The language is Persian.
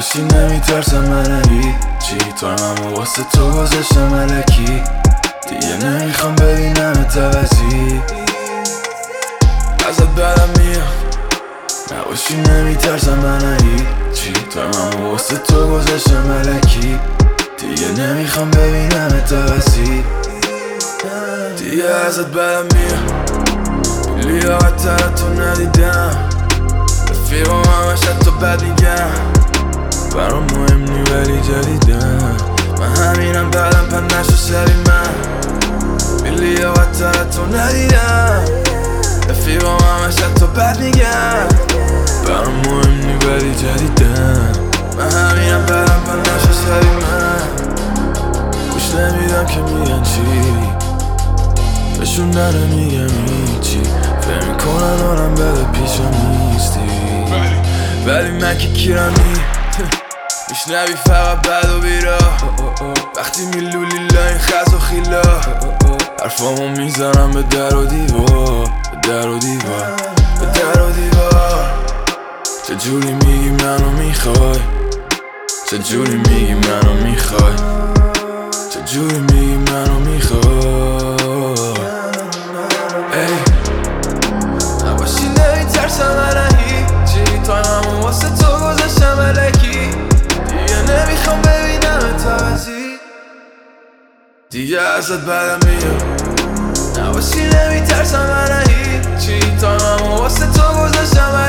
نباشی نمیترسم من هیچی تایممو واسه تو گذاشتم الکی دیگه نمیخوام ببینم عوضی ازت بدم میام نباشی نمیترسم من هیچی تایممو واسه تو گذاشتم الکی دیگه نمیخوام ببینم عوضی دیگه ازت بدم میام لیاقتر تو ندیدم رفیقم همش حتی بد میگم برام مهم نی ولی جدیدم من همینم بعدم پن نشو سری من لیاقتر تو ندیدم رفیقم همش حتی بد میگم برام مهم نی ولی جدیدم من همینم بعدم پن نشو سری من گوش نمیدم که میگن چی بهشون نمیگم هیچی فهم میکنن آرم بده پیشم نیستی ولی من که کیرمی میشنوی فقط بد و بیرا وقتی میلولی لاین خز و خیلا حرفامو میزنم به در و دیوار به در و دیوار به در و دیوار چجوری میگی منو میخوای چجوری میگی منو میخوای چجوری میگی منو میخوای نباشی نمیترسم من هیچی تایممو واسه تو گذاشتم الکی دیگه نمیخوام ببینم عوضی دیگه ازت بدم میاد نباشی نمیترسم من هیچی تایممو واسه تو گذاشتم